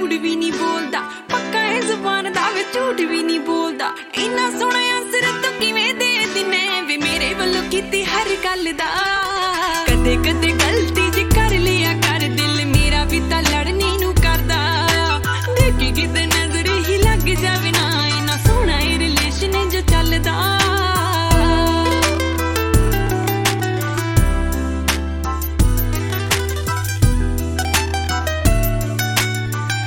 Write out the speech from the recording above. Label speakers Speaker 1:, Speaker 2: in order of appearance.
Speaker 1: कूड़ भी नहीं बोलदा, पक्का है जुबान दा वे झूठ भी नहीं बोलदा। इन्ना सोहना आंसर तू किवें दे दिने वे मेरे वल्लों कीती हर गल दा। कदे कदे